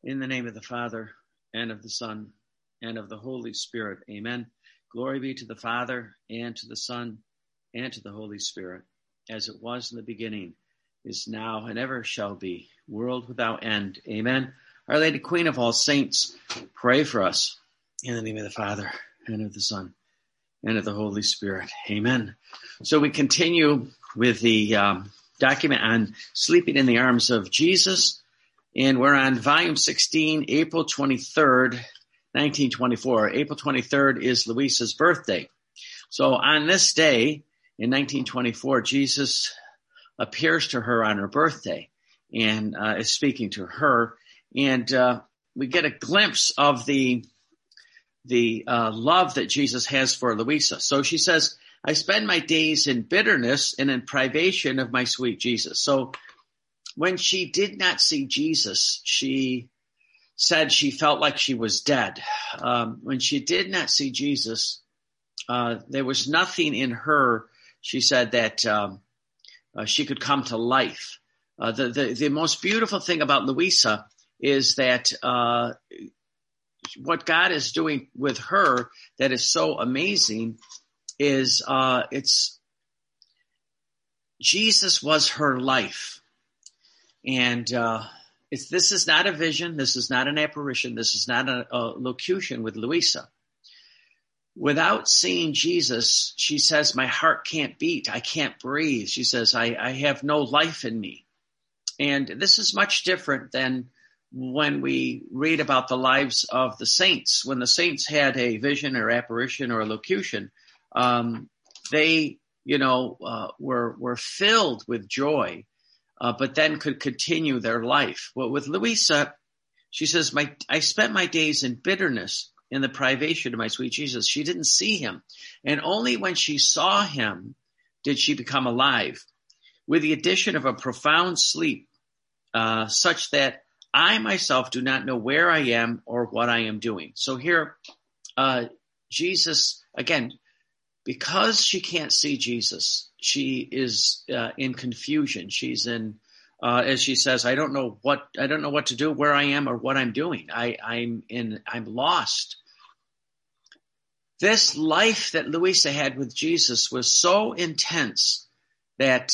In the name of the Father, and of the Son, and of the Holy Spirit. Amen. Glory be to the Father, and to the Son, and to the Holy Spirit, as it was in the beginning, is now, and ever shall be, world without end. Amen. Our Lady, Queen of all saints, pray for us. In the name of the Father, and of the Son, and of the Holy Spirit. Amen. So we continue with the document on sleeping in the arms of Jesus. And we're on volume 16, April 23rd, 1924. April 23rd is Louisa's birthday. So on this day in 1924, Jesus appears to her on her birthday and is speaking to her. And we get a glimpse of the love that Jesus has for Louisa. So she says, I spend my days in bitterness and in privation of my sweet Jesus. So when she did not see Jesus, she said she felt like she was dead. When she did not see Jesus, there was nothing in her, she said, that she could come to life. The most beautiful thing about Louisa is that what God is doing with her that is so amazing is Jesus was her life. And this is not a vision. This is not an apparition. This is not a locution with Louisa. Without seeing Jesus, she says, my heart can't beat. I can't breathe. She says, I have no life in me. And this is much different than when we read about the lives of the saints. When the saints had a vision or apparition or a locution, they, were filled with joy. But then could continue their life. Well, with Louisa, she says, I spent my days in bitterness, in the privation of my sweet Jesus. She didn't see him. And only when she saw him did she become alive, with the addition of a profound sleep, such that I myself do not know where I am or what I am doing. So here, Jesus, again, because she can't see Jesus, she is in confusion. She's in, as she says, I don't know what to do, where I am, or what I'm doing. I'm lost. This life that Louisa had with Jesus was so intense that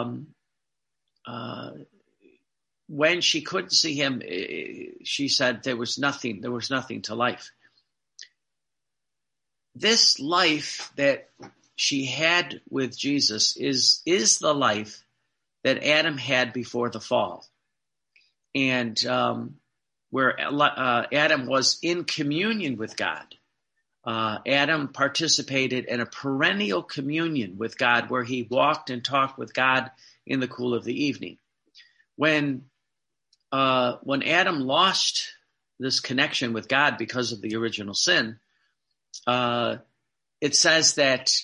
when she couldn't see him, she said there was nothing to life. This life that she had with Jesus is the life that Adam had before the fall. And where Adam was in communion with God. Adam participated in a perennial communion with God where he walked and talked with God in the cool of the evening. When Adam lost this connection with God because of the original sin, it says that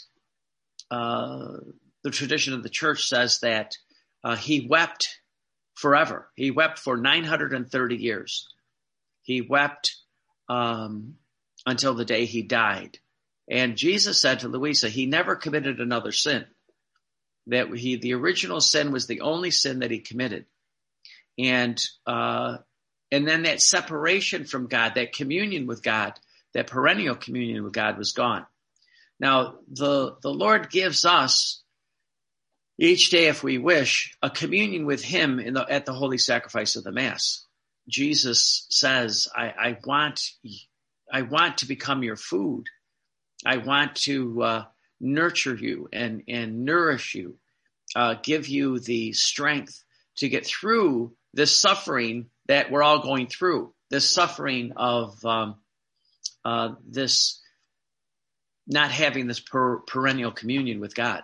the tradition of the church says that he wept forever. He wept for 930 years. He wept until the day he died. And Jesus said to Louisa, he never committed another sin. That the original sin was the only sin that he committed. And then that separation from God, that communion with God, that perennial communion with God was gone. Now, the Lord gives us each day, if we wish, a communion with him at the holy sacrifice of the Mass. Jesus says, I want to become your food. I want to nurture you and nourish you, give you the strength to get through this suffering that we're all going through, this suffering of this not having this perennial communion with God.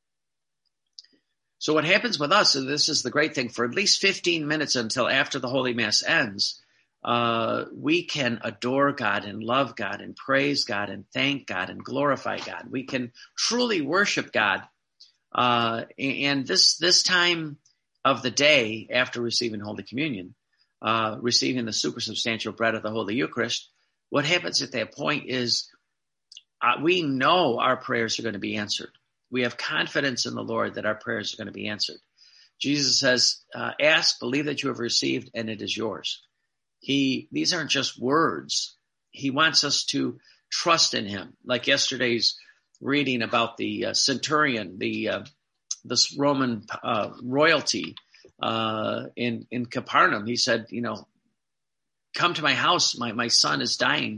So what happens with us, and this is the great thing, for at least 15 minutes until after the Holy Mass ends, we can adore God and love God and praise God and thank God and glorify God. We can truly worship God. And this time of the day after receiving Holy Communion, receiving the supersubstantial bread of the Holy Eucharist, what happens at that point is we know our prayers are going to be answered. We have confidence in the Lord that our prayers are going to be answered. Jesus says, ask, believe that you have received, and it is yours. These aren't just words. He wants us to trust in him. Like yesterday's reading about the centurion, this Roman royalty in Capernaum. He said, come to my house. My son is dying.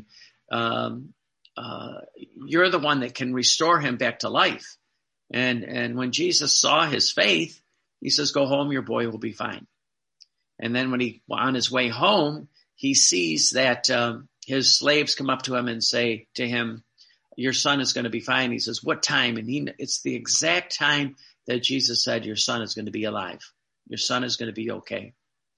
You're the one that can restore him back to life. And when Jesus saw his faith, he says, go home, your boy will be fine. And then on his way home, he sees that his slaves come up to him and say to him, your son is going to be fine. He says, what time? And it's the exact time that Jesus said, your son is going to be alive. Your son is going to be okay.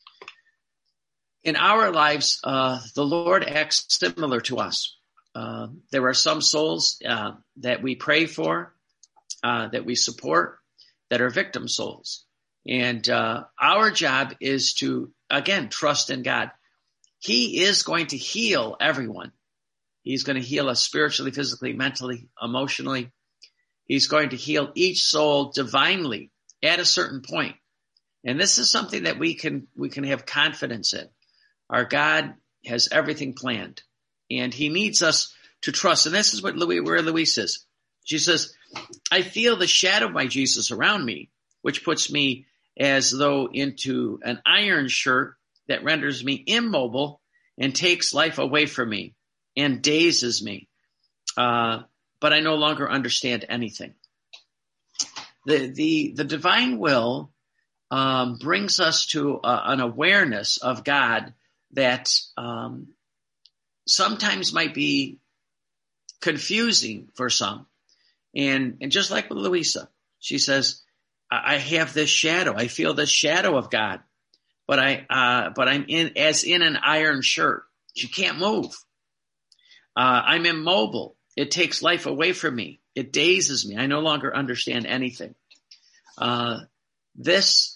In our lives, the Lord acts similar to us. There are some souls that we pray for, that we support, that are victim souls. And our job is to, again, trust in God. He is going to heal everyone. He's going to heal us spiritually, physically, mentally, emotionally. He's going to heal each soul divinely at a certain point. And this is something that we can have confidence in. Our God has everything planned, and he needs us to trust. And this is where Louise is. She says, I feel the shadow of my Jesus around me, which puts me as though into an iron shirt that renders me immobile and takes life away from me and dazes me. But I no longer understand anything. The divine will brings us to an awareness of God that sometimes might be confusing for some. And just like with Louisa, she says, I have this shadow. I feel the shadow of God, but I'm in an iron shirt. She can't move. I'm immobile. It takes life away from me. It dazes me. I no longer understand anything. This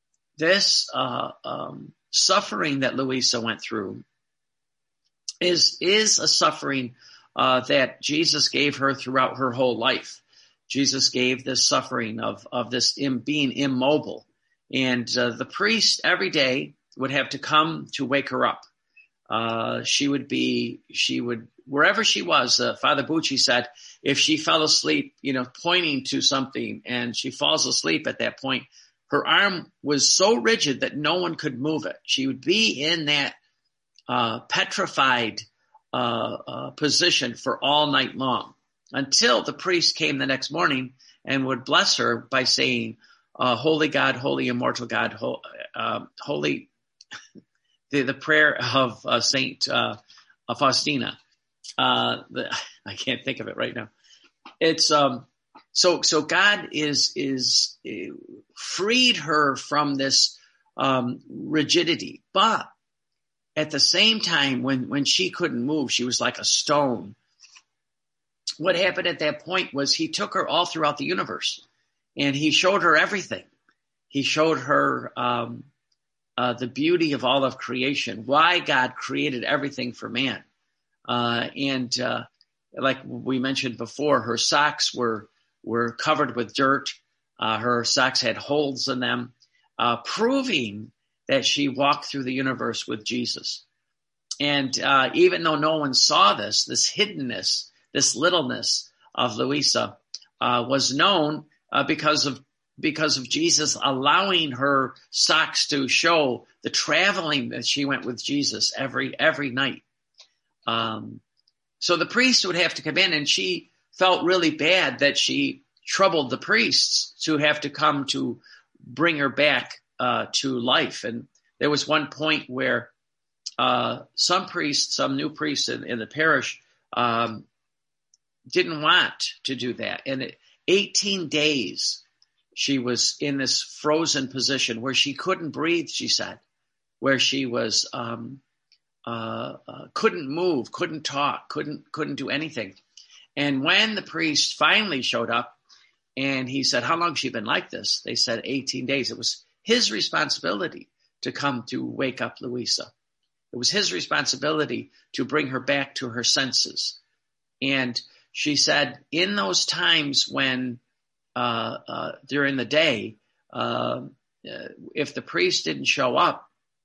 suffering that Louisa went through is a suffering that Jesus gave her throughout her whole life. Jesus gave this suffering of this being immobile. And the priest every day would have to come to wake her up. She would, wherever she was, Father Bucci said, if she fell asleep, pointing to something and she falls asleep at that point, her arm was so rigid that no one could move it. She would be in that petrified position for all night long until the priest came the next morning and would bless her by saying, holy God, holy immortal God, holy, the prayer of Saint Faustina. I can't think of it right now. It's so God is freed her from this rigidity, but at the same time, when she couldn't move, she was like a stone. What happened at that point was he took her all throughout the universe, and he showed her everything. He showed her the beauty of all of creation, why God created everything for man. And like we mentioned before, her socks were covered with dirt. Her socks had holes in them, proving that she walked through the universe with Jesus. And even though no one saw this hiddenness, this littleness of Louisa was known because of Jesus allowing her socks to show the traveling that she went with Jesus every night. So the priest would have to come in, and she felt really bad that she troubled the priests to have to come to bring her back to life. And there was one point where some new priests in the parish didn't want to do that. And 18 days she was in this frozen position where she couldn't breathe, she said, where she was couldn't move, couldn't talk, couldn't do anything. And when the priest finally showed up and he said, how long has she been like this? They said 18 days. It was his responsibility to come to wake up Louisa. It was his responsibility to bring her back to her senses. And she said in those times when during the day, if the priest didn't show up,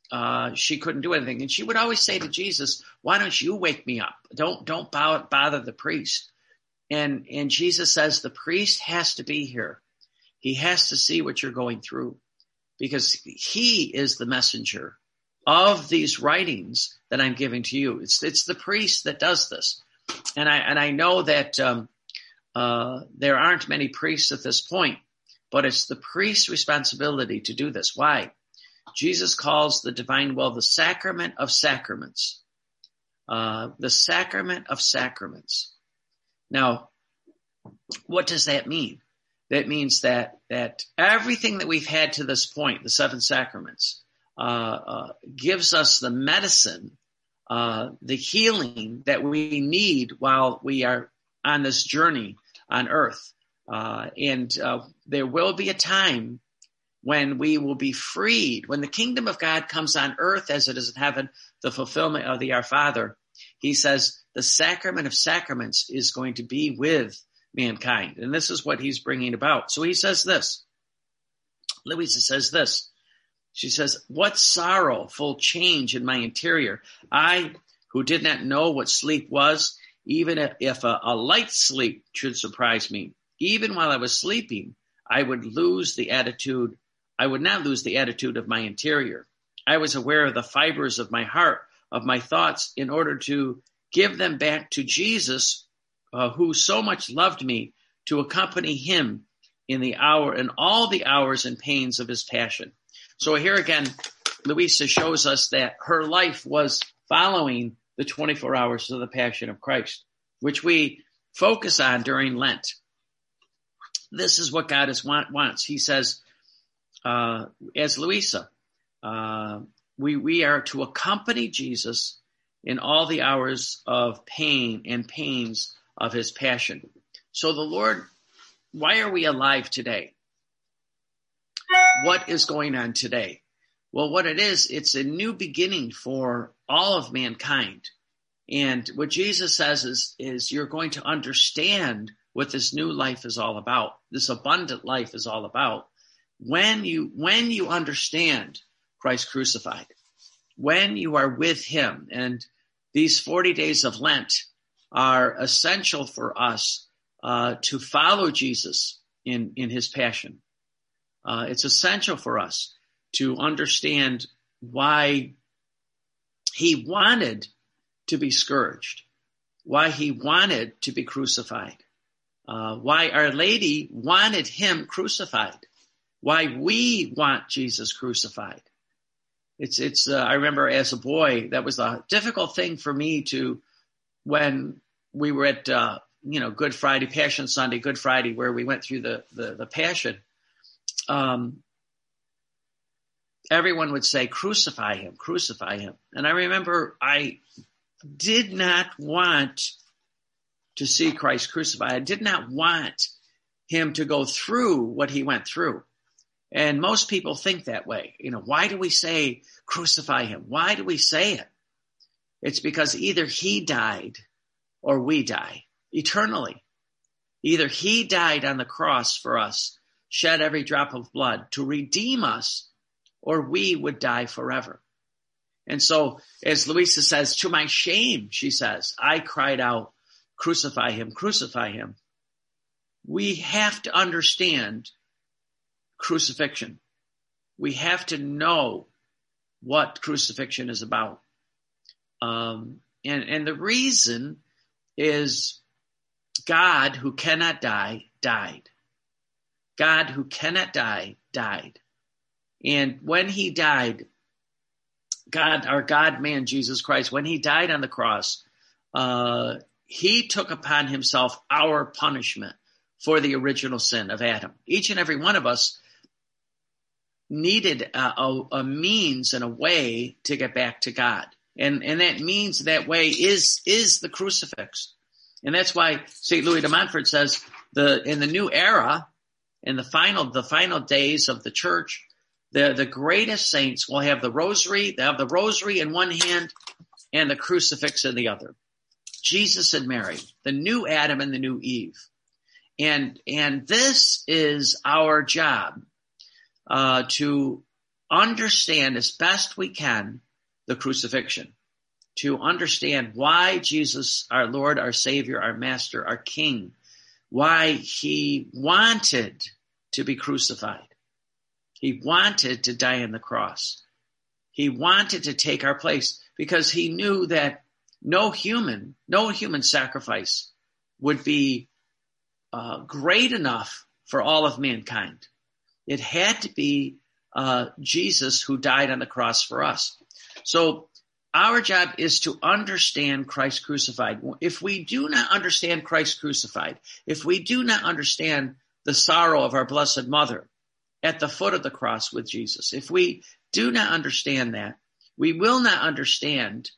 she couldn't do anything. And she would always say to Jesus, why don't you wake me up? Don't bother the priest. And Jesus says, the priest has to be here. He has to see what you're going through, because he is the messenger of these writings that I'm giving to you. It's the priest that does this. And I know that there aren't many priests at this point, but it's the priest's responsibility to do this. Why? Jesus calls the divine will the sacrament of sacraments. The sacrament of sacraments. Now, what does that mean? That means that everything that we've had to this point, the seven sacraments, gives us the medicine, the healing that we need while we are on this journey on earth. And there will be a time when we will be freed, when the kingdom of God comes on earth as it is in heaven, the fulfillment of the Our Father. He says the sacrament of sacraments is going to be with mankind. And this is what he's bringing about. So he says this. Louisa says this. She says, what sorrowful change in my interior. I, who did not know what sleep was, even if a light sleep should surprise me, even while I was sleeping, I would not lose the attitude of my interior. I was aware of the fibers of my heart, of my thoughts, in order to give them back to Jesus, who so much loved me, to accompany him in all the hours and pains of his passion. So here again, Louisa shows us that her life was following the 24 hours of the Passion of Christ, which we focus on during Lent. This is what God wants. He says, as Louisa, we are to accompany Jesus in all the hours of pain and pains of his passion. So the Lord, why are we alive today? What is going on today? Well, what it is, it's a new beginning for all of mankind. And what Jesus says is you're going to understand what this new life is all about. This abundant life is all about. When you understand Christ crucified, when you are with him, and these 40 days of Lent are essential for us to follow Jesus in his passion. It's essential for us to understand why he wanted to be scourged, why he wanted to be crucified, why Our Lady wanted him crucified, why we want Jesus crucified. I remember as a boy, that was a difficult thing for me to, when we were at, Good Friday, Passion Sunday, Good Friday, where we went through the Passion. Everyone would say, crucify him, crucify him. And I remember I did not want to see Christ crucified. I did not want him to go through what he went through. And most people think that way. Why do we say crucify him? Why do we say it? It's because either he died or we die eternally. Either he died on the cross for us, shed every drop of blood to redeem us, or we would die forever. And so, as Louisa says, to my shame, she says, I cried out, crucify him, crucify him. We have to understand crucifixion. We have to know what crucifixion is about. And the reason is God, who cannot die, died. God, who cannot die, died. And when he died, God, our God-man, Jesus Christ, when he died on the cross, he took upon himself our punishment for the original sin of Adam. Each and every one of us needed a means and a way to get back to God. And that means, that way is the crucifix. And that's why St. Louis de Montfort says in the new era, in the final days of the church, the greatest saints will have the rosary. They have the rosary in one hand and the crucifix in the other. Jesus and Mary, the new Adam and the new Eve. And this is our job, to understand as best we can the crucifixion, to understand why Jesus, our Lord, our Savior, our Master, our King, why he wanted to be crucified. He wanted to die on the cross. He wanted to take our place because he knew that no human sacrifice would be great enough for all of mankind. It had to be Jesus who died on the cross for us. So our job is to understand Christ crucified. If we do not understand Christ crucified, if we do not understand the sorrow of our Blessed Mother at the foot of the cross with Jesus, if we do not understand that, we will not understand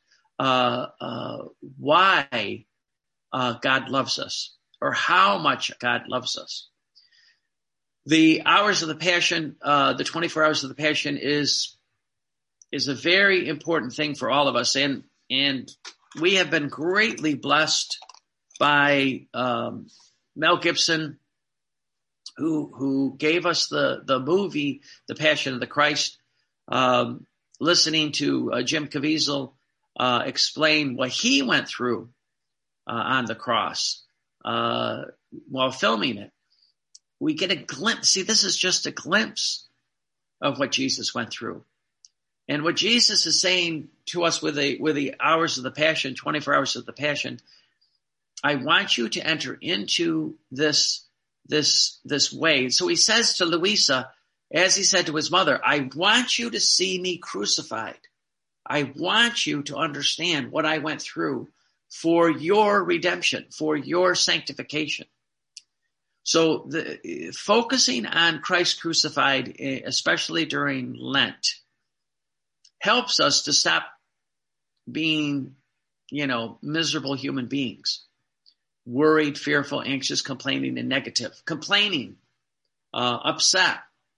why God loves us or how much God loves us. The hours of the Passion, the 24 hours of the Passion is a very important thing for all of us. And we have been greatly blessed by Mel Gibson, who gave us the movie, The Passion of the Christ, listening to Jim Caviezel explain what he went through on the cross while filming it. We get a glimpse. See, this is just a glimpse of what Jesus went through. And what Jesus is saying to us with the hours of the Passion, 24 hours of the Passion, I want you to enter into this way. So he says to Louisa, as he said to his mother, I want you to see me crucified. I want you to understand what I went through for your redemption, for your sanctification. So focusing on Christ crucified, especially during Lent, helps us to stop being, miserable human beings, worried, fearful, anxious, complaining, and negative. Complaining, upset.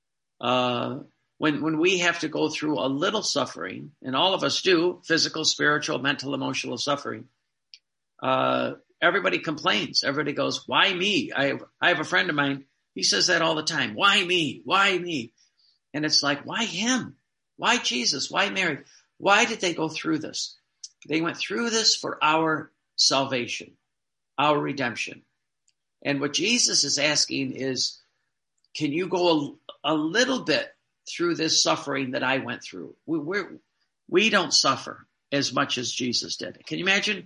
When we have to go through a little suffering, and all of us do, physical, spiritual, mental, emotional suffering, everybody complains. Everybody goes, why me? I have a friend of mine, he says that all the time. Why me? Why me? And it's like, why him? Why Jesus? Why Mary? Why did they go through this? They went through this for our salvation, our redemption. And what Jesus is asking is, can you go a little bit through this suffering that I went through? We don't suffer as much as Jesus did. Can you imagine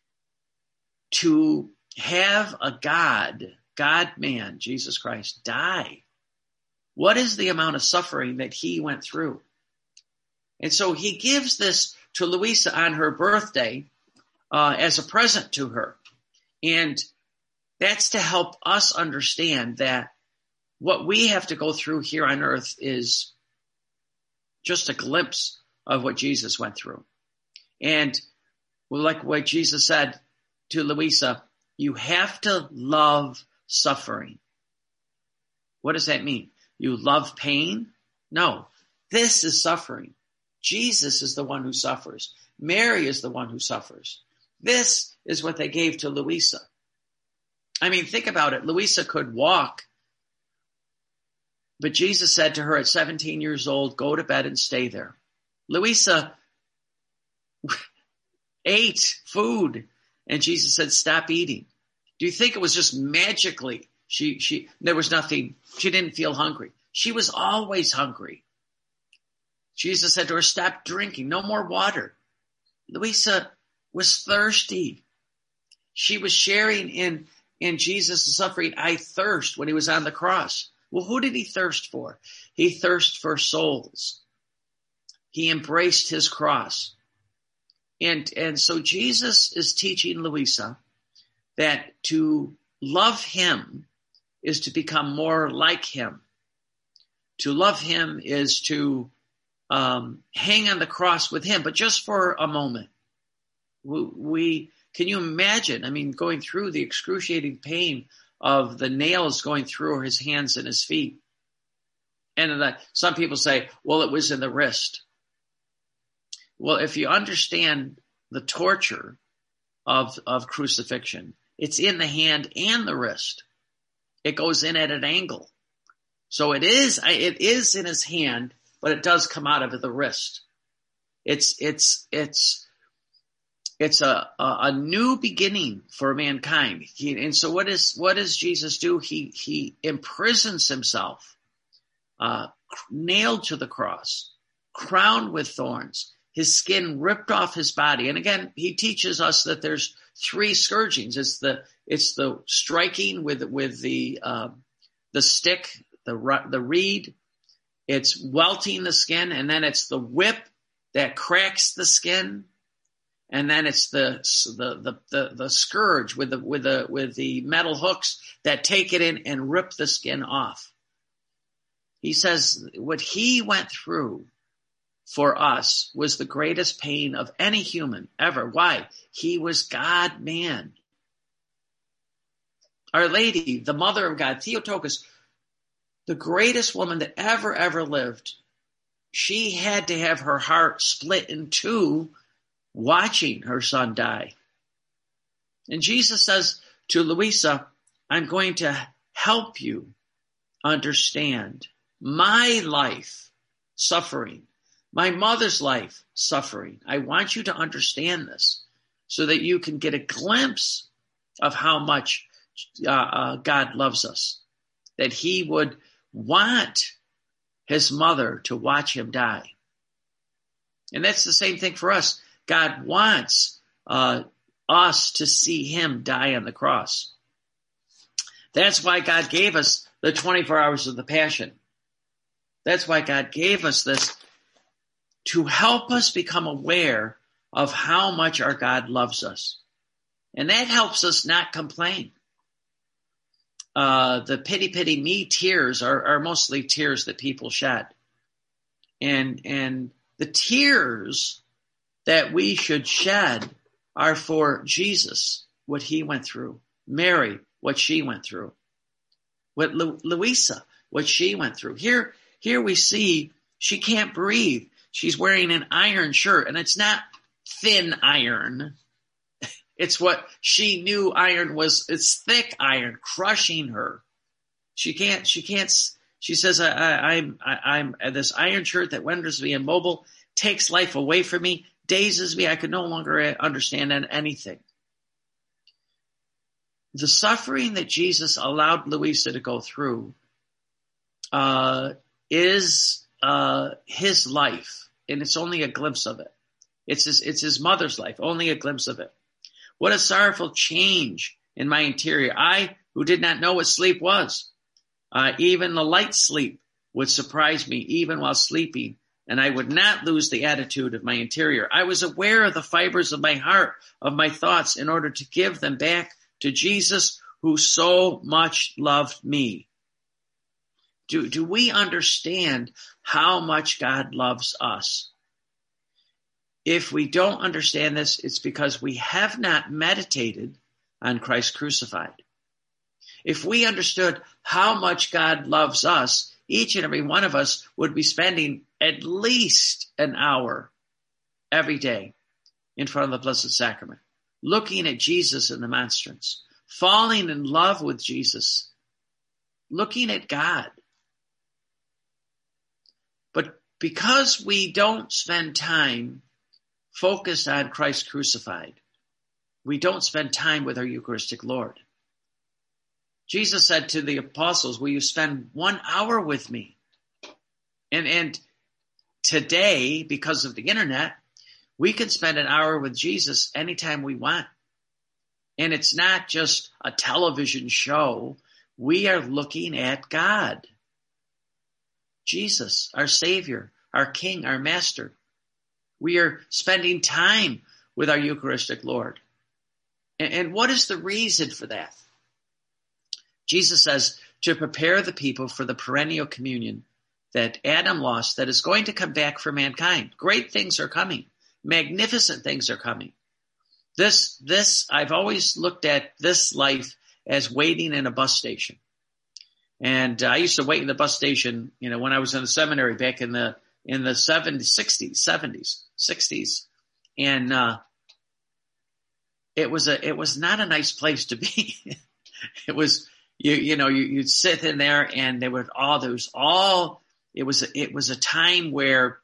to have a God-man, Jesus Christ, die? What is the amount of suffering that he went through? And so he gives this to Louisa on her birthday as a present to her. And that's to help us understand that what we have to go through here on earth is just a glimpse of what Jesus went through. And like what Jesus said to Louisa, you have to love suffering. What does that mean? You love pain? No, this is suffering. Jesus is the one who suffers. Mary is the one who suffers. This is what they gave to Louisa. I mean, think about it. Louisa could walk, but Jesus said to her at 17 years old, go to bed and stay there. Louisa ate food, and Jesus said, stop eating. Do you think it was just magically there was nothing, she didn't feel hungry? She was always hungry. Jesus said to her, stop drinking, no more water. Louisa was thirsty. She was sharing in Jesus' suffering. I thirst when he was on the cross. Well, who did he thirst for? He thirsted for souls. He embraced his cross. And so Jesus is teaching Louisa that to love him is to become more like him. To love him is to hang on the cross with him, but just for a moment. Can you imagine? I mean, going through the excruciating pain of the nails going through his hands and his feet. And some people say, well, it was in the wrist. Well, if you understand the torture of crucifixion, it's in the hand and the wrist. It goes in at an angle. So it is in his hand, but it does come out of the wrist. It's a new beginning for mankind. And so what does Jesus do? He imprisons himself, nailed to the cross, crowned with thorns, his skin ripped off his body. And again, he teaches us that there's 3 scourgings. It's the striking with the stick, the reed. It's welting the skin, and then it's the whip that cracks the skin, and then it's the scourge with the metal hooks that take it in and rip the skin off. He says what he went through for us was the greatest pain of any human ever. Why? He was God-man. Our Lady, the Mother of God, Theotokos, the greatest woman that ever lived, she had to have her heart split in 2 watching her son die. And Jesus says to Louisa, I'm going to help you understand my life suffering, my mother's life suffering. I want you to understand this so that you can get a glimpse of how much God loves us, that he would want his mother to watch him die. And that's the same thing for us. God wants us to see him die on the cross. That's why God gave us the 24 hours of the Passion. That's why God gave us this, to help us become aware of how much our God loves us. And that helps us not complain. The pity me tears are mostly tears that people shed. And the tears that we should shed are for Jesus, what he went through. Mary, what she went through. What Louisa, what she went through. Here we see she can't breathe. She's wearing an iron shirt, and it's not thin iron. It's what she knew iron was. It's thick iron, crushing her. She says, I'm this iron shirt that renders me immobile, takes life away from me, dazes me. I could no longer understand anything. The suffering that Jesus allowed Louisa to go through is his life. And it's only a glimpse of it. It's his mother's life, only a glimpse of it. What a sorrowful change in my interior. I, who did not know what sleep was, even the light sleep would surprise me even while sleeping, and I would not lose the attitude of my interior. I was aware of the fibers of my heart, of my thoughts, in order to give them back to Jesus, who so much loved me. Do we understand how much God loves us? If we don't understand this, it's because we have not meditated on Christ crucified. If we understood how much God loves us, each and every one of us would be spending at least an hour every day in front of the Blessed Sacrament, looking at Jesus in the monstrance, falling in love with Jesus, looking at God. But because we don't spend time focused on Christ crucified, we don't spend time with our Eucharistic Lord. Jesus said to the apostles, will you spend 1 hour with me? And today, because of the internet, we can spend an hour with Jesus anytime we want. And it's not just a television show. We are looking at God. Jesus, our Savior, our King, our Master. We are spending time with our Eucharistic Lord. And what is the reason for that? Jesus says to prepare the people for the perennial communion that Adam lost, that is going to come back for mankind. Great things are coming. Magnificent things are coming. This I've always looked at this life as waiting in a bus station. And I used to wait in the bus station, when I was in the seminary back in the 60s. And it was not a nice place to be. It was, you'd sit in there and there was all It was a time where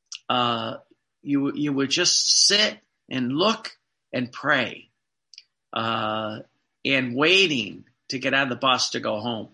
you would just sit and look and pray, and waiting to get on the bus to go home.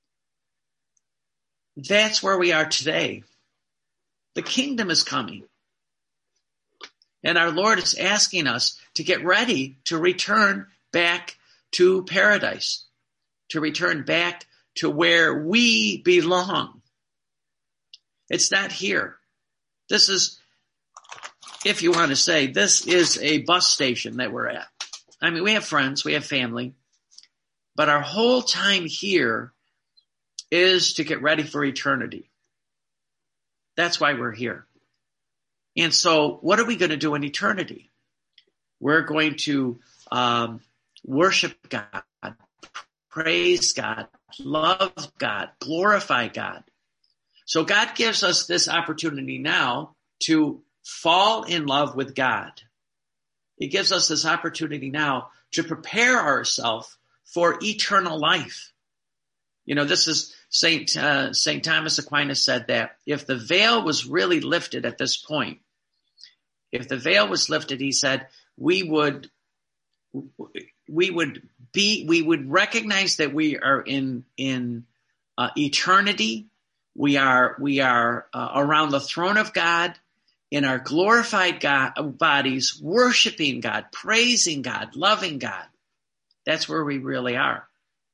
That's where we are today. The kingdom is coming. And our Lord is asking us to get ready to return back to paradise, to return back to where we belong. It's not here. This is, if you want to say, this is a bus station that we're at. I mean, we have friends, we have family, but our whole time here is to get ready for eternity. That's why we're here. And so what are we going to do in eternity? We're going to worship God, praise God, love God, glorify God. So God gives us this opportunity now to fall in love with God. He gives us this opportunity now to prepare ourselves for eternal life. You know, this is Saint Thomas Aquinas said that if the veil was really lifted at this point, if the veil was lifted, he said, we would recognize that we are in eternity. We are around the throne of God in our glorified God bodies, worshiping God, praising God, loving God. That's where we really are.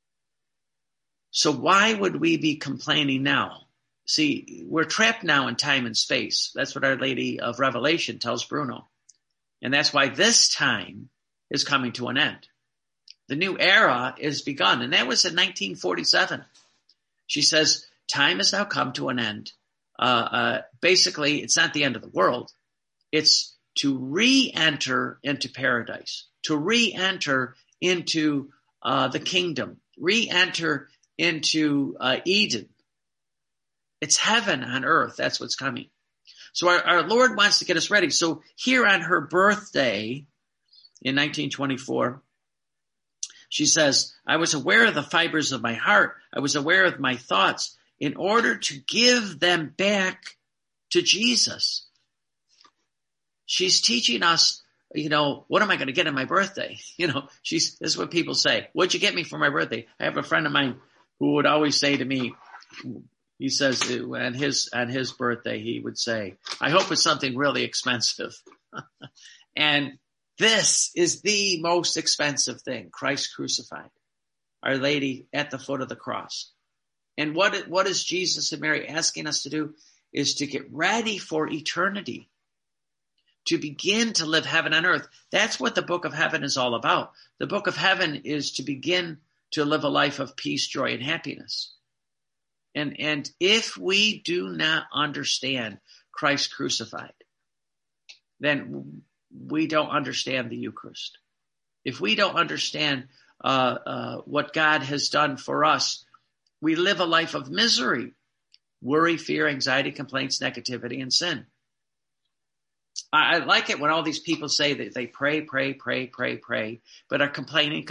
So why would we be complaining now? See, we're trapped now in time and space. That's what Our Lady of Revelation tells Bruno. And that's why this time is coming to an end. The new era is begun. And that was in 1947. She says, time has now come to an end. Basically, it's not the end of the world. It's to re-enter into paradise, to re-enter into the kingdom, re-enter into Eden. It's heaven on earth. That's what's coming. So our Lord wants to get us ready. So here on her birthday in 1924, she says, I was aware of the fibers of my heart. I was aware of my thoughts in order to give them back to Jesus. She's teaching us, you know, what am I going to get on my birthday? You know, this is what people say. What'd you get me for my birthday? I have a friend of mine who would always say to me, he says on his birthday, he would say, I hope it's something really expensive. And this is the most expensive thing, Christ crucified, Our Lady at the foot of the cross. And what is Jesus and Mary asking us to do is to get ready for eternity, to begin to live heaven on earth. That's what the book of heaven is all about. The book of heaven is to begin to live a life of peace, joy, and happiness. And if we do not understand Christ crucified, then we don't understand the Eucharist. If we don't understand what God has done for us, we live a life of misery, worry, fear, anxiety, complaints, negativity, and sin. I like it when all these people say that they pray, but are complaining.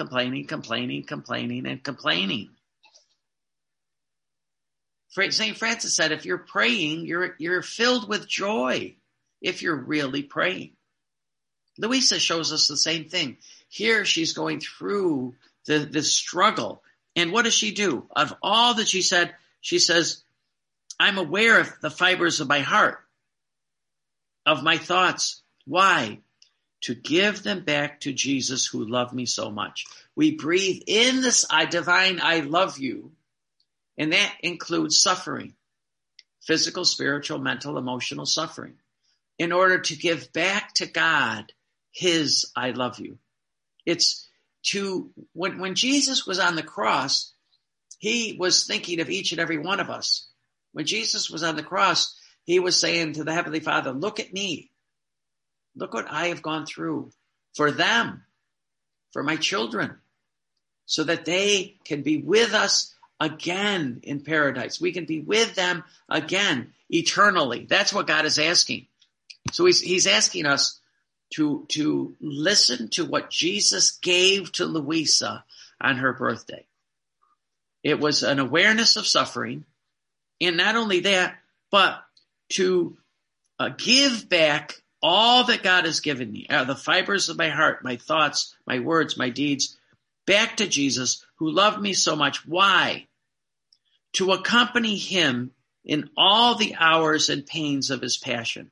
St. Francis said, if you're praying, you're filled with joy if you're really praying. Louisa shows us the same thing. Here she's going through the struggle. And what does she do? Of all that she said, she says, I'm aware of the fibers of my heart, of my thoughts. Why? To give them back to Jesus who loved me so much. We breathe in this divine I love you, and that includes suffering, physical, spiritual, mental, emotional suffering, in order to give back to God his I love you. It's when Jesus was on the cross, he was thinking of each and every one of us. When Jesus was on the cross, he was saying to the Heavenly Father, look at me. Look what I have gone through for them, for my children, so that they can be with us again in paradise. We can be with them again eternally. That's what God is asking. So he's asking us to listen to what Jesus gave to Louisa on her birthday. It was an awareness of suffering. And not only that, but to give back all that God has given me, the fibers of my heart, my thoughts, my words, my deeds, back to Jesus, who loved me so much. Why? To accompany him in all the hours and pains of his passion.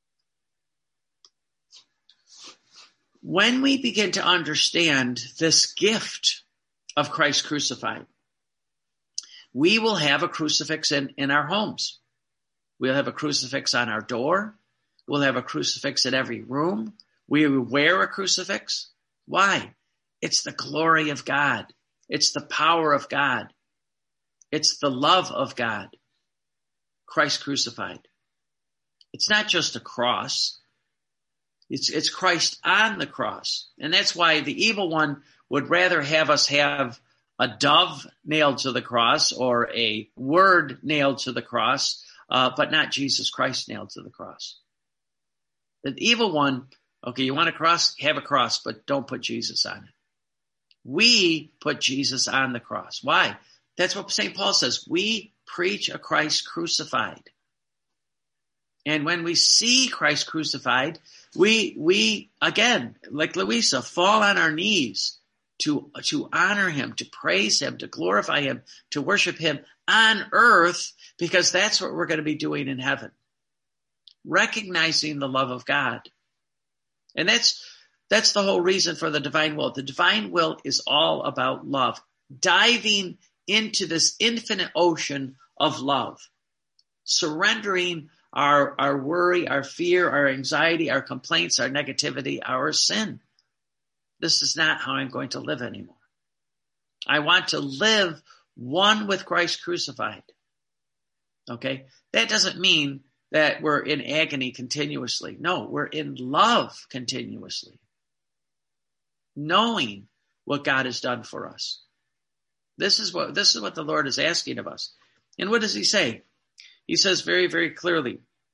When we begin to understand this gift of Christ crucified, we will have a crucifix in our homes. We'll have a crucifix on our door. We'll have a crucifix in every room. We wear a crucifix. Why? It's the glory of God. It's the power of God. It's the love of God. Christ crucified. It's not just a cross. It's Christ on the cross. And that's why the evil one would rather have us have a dove nailed to the cross or a word nailed to the cross, but not Jesus Christ nailed to the cross. The evil one, okay, you want a cross? Have a cross, but don't put Jesus on it. We put Jesus on the cross. Why? That's what St. Paul says. We preach a Christ crucified. And when we see Christ crucified, we again, like Louisa, fall on our knees to honor him, to praise him, to glorify him, to worship him on earth, because that's what we're going to be doing in heaven. Recognizing the love of God. And that's the whole reason for the divine will. The divine will is all about love. Diving into this infinite ocean of love. Surrendering our worry, our fear, our anxiety, our complaints, our negativity, our sin. This is not how I'm going to live anymore. I want to live one with Christ crucified. Okay? That doesn't mean that we're in agony continuously. No, we're in love continuously. Knowing what God has done for us. This is what the Lord is asking of us. And what does he say? He says very, very clearly.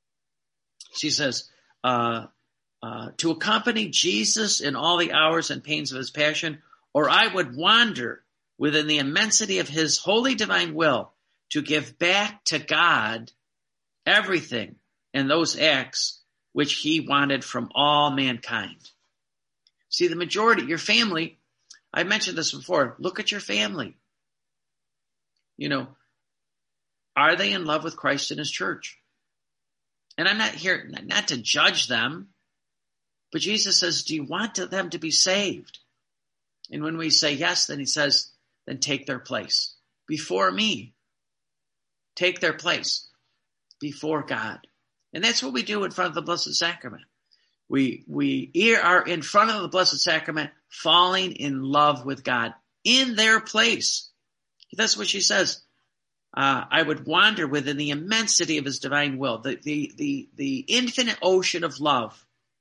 He says, to accompany Jesus in all the hours and pains of his passion, or I would wander within the immensity of his holy divine will to give back to God everything in those acts which he wanted from all mankind. See, the majority, your family, I mentioned this before, look at your family. You know, are they in love with Christ and his church? And I'm not here, not to judge them, but Jesus says, do you want them to be saved? And when we say yes, then he says, then take their place before me. Take their place before God. And that's what we do in front of the Blessed Sacrament. We are in front of the Blessed Sacrament, falling in love with God in their place. That's what she says. I would wander within the immensity of his divine will, the infinite ocean of love,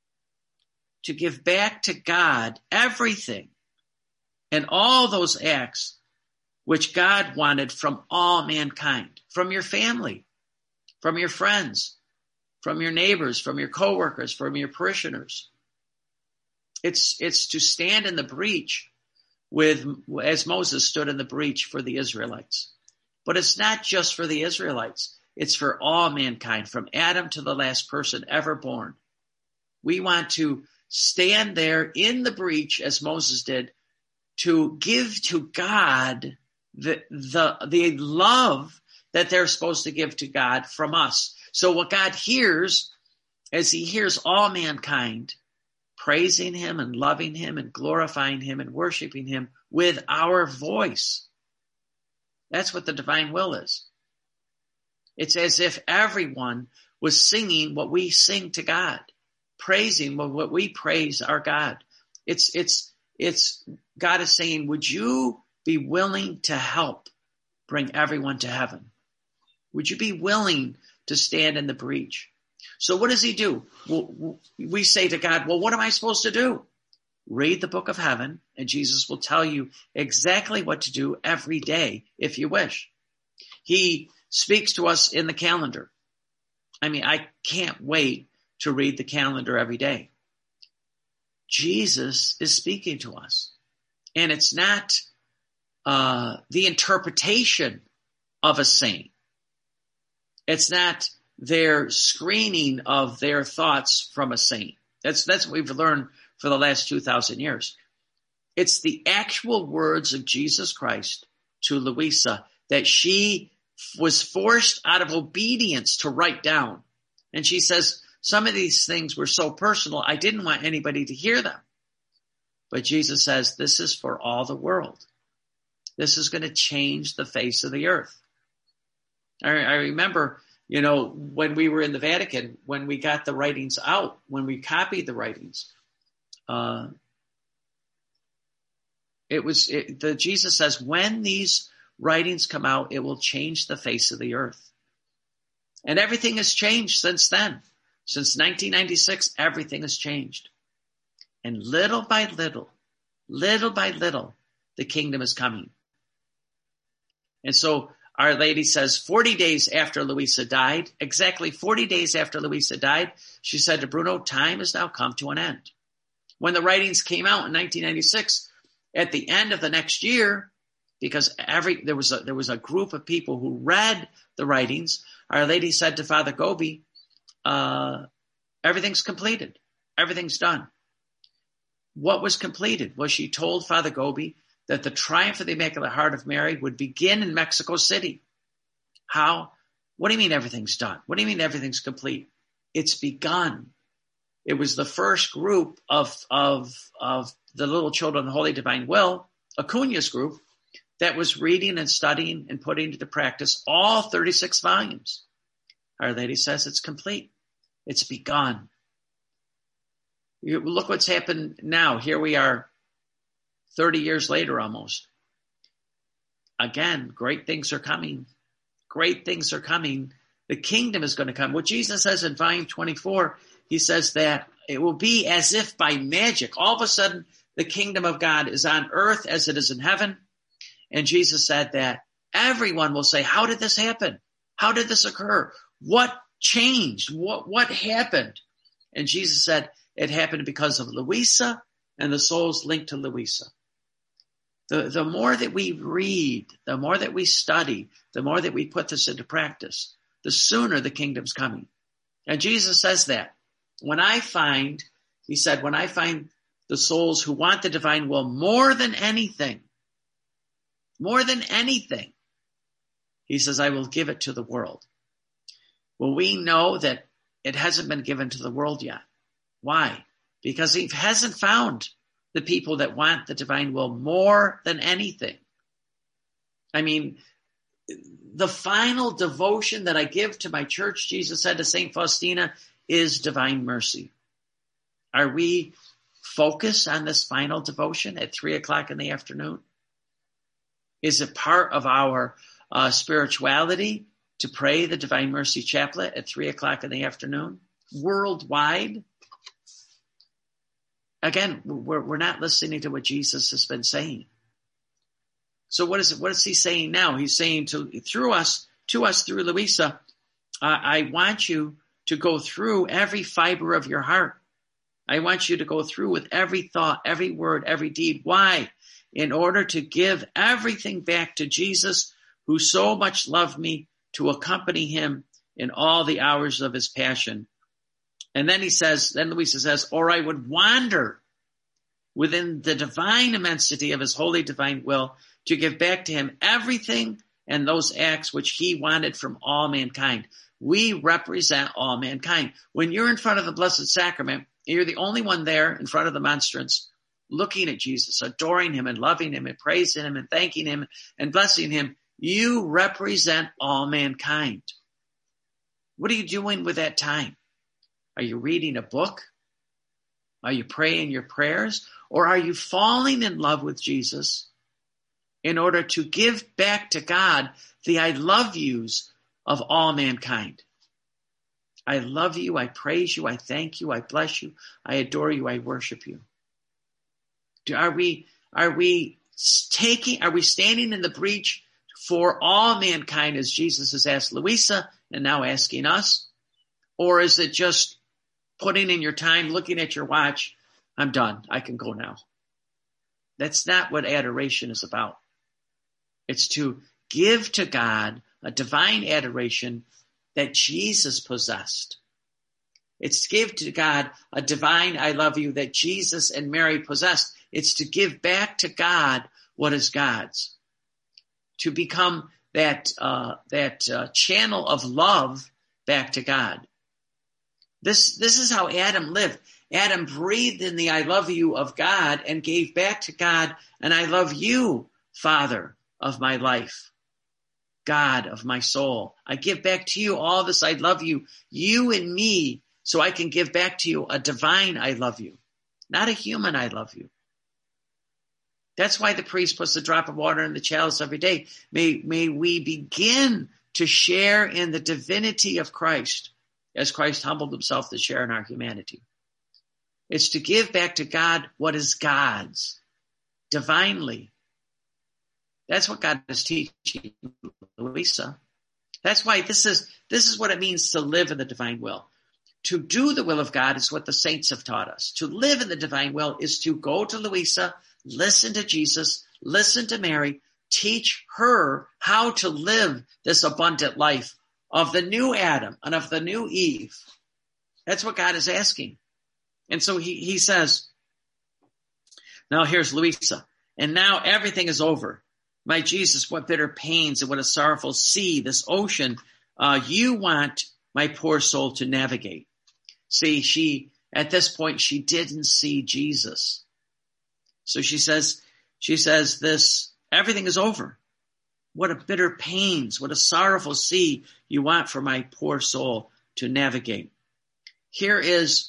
to give back to God everything and all those acts which God wanted from all mankind, from your family, from your friends, from your neighbors, from your coworkers, from your parishioners. It's to stand in the breach as Moses stood in the breach for the Israelites. But it's not just for the Israelites. It's for all mankind, from Adam to the last person ever born. We want to stand there in the breach, as Moses did, to give to God the love that they're supposed to give to God from us. So what God hears, as he hears all mankind praising him and loving him and glorifying him and worshiping him with our voice. That's what the divine will is. It's as if everyone was singing what we sing to God, praising what we praise our God. It's God is saying, would you be willing to help bring everyone to heaven? Would you be willing to stand in the breach? So what does he do? Well, we say to God, well, what am I supposed to do? Read the book of heaven, and Jesus will tell you exactly what to do every day if you wish. He speaks to us in the calendar. I mean, I can't wait to read the calendar every day. Jesus is speaking to us. And it's not the interpretation of a saint. It's not their screening of their thoughts from a saint. That's what we've learned for the last 2,000 years. It's the actual words of Jesus Christ to Louisa that she was forced out of obedience to write down. And she says, some of these things were so personal, I didn't want anybody to hear them. But Jesus says, this is for all the world. This is going to change the face of the earth. I remember, when we were in the Vatican, when we got the writings out, when we copied the writings, Jesus says, when these writings come out, it will change the face of the earth. And everything has changed since then. Since 1996, everything has changed. And little by little, the kingdom is coming. And so Our Lady says 40 days after Louisa died, exactly 40 days after Louisa died, she said to Bruno, time has now come to an end. When the writings came out in 1996, at the end of the next year, because there was a group of people who read the writings, Our Lady said to Father Gobi, everything's completed. Everything's done. What was completed? Well, she told Father Gobi that the triumph of the Immaculate Heart of Mary would begin in Mexico City. How? What do you mean everything's done? What do you mean everything's complete? It's begun. It was the first group of the Little Children of the Holy Divine Will, Acuña's group, that was reading and studying and putting into practice all 36 volumes. Our Lady says it's complete. It's begun. Look what's happened now. Here we are 30 years later almost. Again, great things are coming. Great things are coming. The kingdom is going to come. What Jesus says in volume 24, he says that it will be as if by magic. All of a sudden, the kingdom of God is on earth as it is in heaven. And Jesus said that everyone will say, how did this happen? How did this occur? What changed? What happened? And Jesus said it happened because of Louisa and the souls linked to Louisa. The more that we read, the more that we study, the more that we put this into practice, the sooner the kingdom's coming. And Jesus says that. He said, when I find the souls who want the divine will more than anything, he says, I will give it to the world. Well, we know that it hasn't been given to the world yet. Why? Because he hasn't found the people that want the divine will more than anything. I mean, the final devotion that I give to my church, Jesus said to St. Faustina, is divine mercy. Are we focused on this final devotion at 3:00 in the afternoon? Is it part of our spirituality to pray the Divine Mercy Chaplet at 3:00 in the afternoon? Worldwide? Again, we're not listening to what Jesus has been saying. So what is he saying now? He's saying to us through Louisa, I want you to go through every fiber of your heart. I want you to go through with every thought, every word, every deed. Why? In order to give everything back to Jesus, who so much loved me, to accompany him in all the hours of his passion. And then Louisa says, or I would wander within the divine immensity of his holy divine will to give back to him everything and those acts which he wanted from all mankind. We represent all mankind. When you're in front of the Blessed Sacrament, you're the only one there in front of the monstrance, looking at Jesus, adoring him and loving him and praising him and thanking him and blessing him. You represent all mankind. What are you doing with that time? Are you reading a book? Are you praying your prayers? Or are you falling in love with Jesus in order to give back to God the I love yous of all mankind? I love you, I praise you, I thank you, I bless you, I adore you, I worship you. Are we standing in the breach for all mankind as Jesus has asked Louisa and now asking us? Or is it just putting in your time, looking at your watch, I'm done, I can go now? That's not what adoration is about. It's to give to God a divine adoration that Jesus possessed. It's to give to God a divine I love you that Jesus and Mary possessed. It's to give back to God what is God's. To become that channel of love back to God. This is how Adam lived. Adam breathed in the I love you of God and gave back to God, and I love you, Father of my life, God of my soul. I give back to you all this I love you, you and me, so I can give back to you a divine I love you, not a human I love you. That's why the priest puts a drop of water in the chalice every day. May we begin to share in the divinity of Christ as Christ humbled himself to share in our humanity. It's to give back to God what is God's divinely. That's what God is teaching Louisa. That's why this is what it means to live in the divine will. To do the will of God is what the saints have taught us. To live in the divine will is to go to Louisa, listen to Jesus, listen to Mary, teach her how to live this abundant life of the new Adam and of the new Eve. That's what God is asking. And so he says, now here's Louisa, and now everything is over. My Jesus, what bitter pains and what a sorrowful sea, this ocean, you want my poor soul to navigate. See, at this point, she didn't see Jesus. So she says this, everything is over. What a bitter pains, what a sorrowful sea you want for my poor soul to navigate. Here is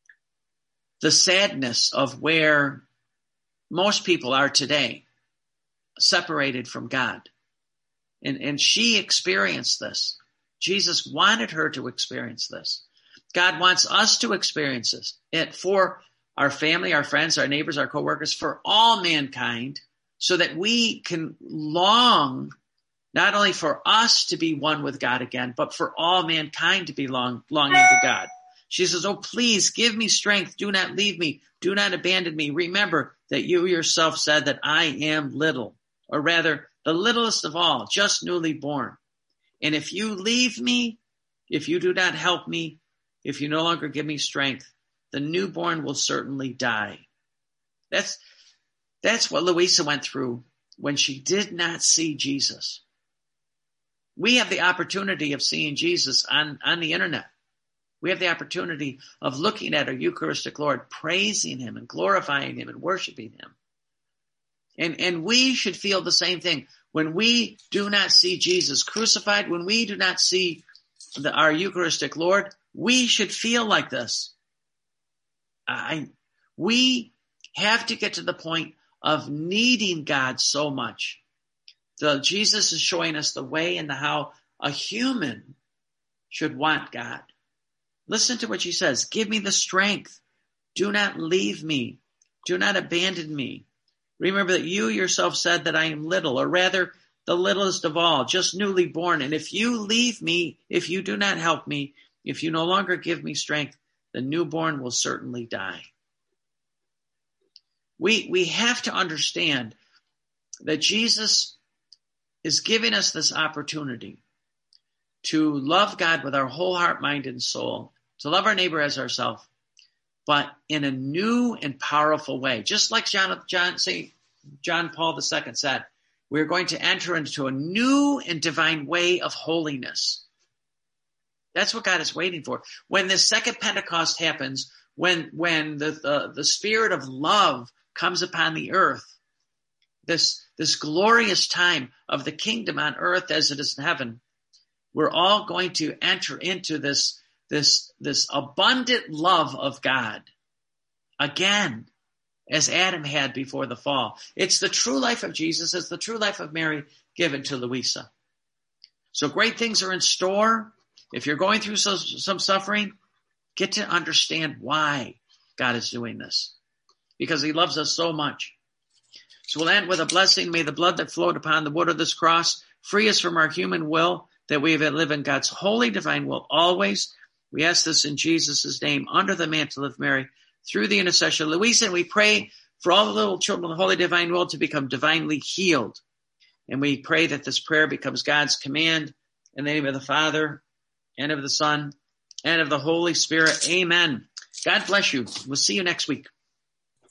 the sadness of where most people are today, separated from God. And she experienced this. Jesus wanted her to experience this. God wants us to experience this. It for our family, our friends, our neighbors, our coworkers, for all mankind, so that we can long not only for us to be one with God again, but for all mankind to be longing to God. She says, oh, please give me strength. Do not leave me. Do not abandon me. Remember that you yourself said that I am little, or rather the littlest of all, just newly born. And if you leave me, if you do not help me, if you no longer give me strength, the newborn will certainly die. That's what Louisa went through when she did not see Jesus. We have the opportunity of seeing Jesus on the internet. We have the opportunity of looking at our Eucharistic Lord, praising him and glorifying him and worshiping him. And we should feel the same thing. When we do not see Jesus crucified, when we do not see our Eucharistic Lord, we should feel like this. We have to get to the point of needing God so much. Jesus is showing us the way and how a human should want God. Listen to what she says. Give me the strength. Do not leave me. Do not abandon me. Remember that you yourself said that I am little, or rather the littlest of all, just newly born. And if you leave me, if you do not help me, if you no longer give me strength, the newborn will certainly die. We have to understand that Jesus is giving us this opportunity to love God with our whole heart, mind, and soul, to love our neighbor as ourselves, but in a new and powerful way. Just like John Paul II said, we're going to enter into a new and divine way of holiness. That's what God is waiting for. When the second Pentecost happens, when the spirit of love comes upon the earth, this glorious time of the kingdom on earth as it is in heaven, we're all going to enter into this abundant love of God again, as Adam had before the fall. It's the true life of Jesus. It's the true life of Mary given to Louisa. So great things are in store. If you're going through some suffering, get to understand why God is doing this, because he loves us so much. So we'll end with a blessing. May the blood that flowed upon the wood of this cross free us from our human will, that we may live in God's holy divine will always. We ask this in Jesus' name, under the mantle of Mary, through the intercession of Louisa. And we pray for all the little children of the holy divine will to become divinely healed. And we pray that this prayer becomes God's command in the name of the Father and of the Son, and of the Holy Spirit. Amen. God bless you. We'll see you next week.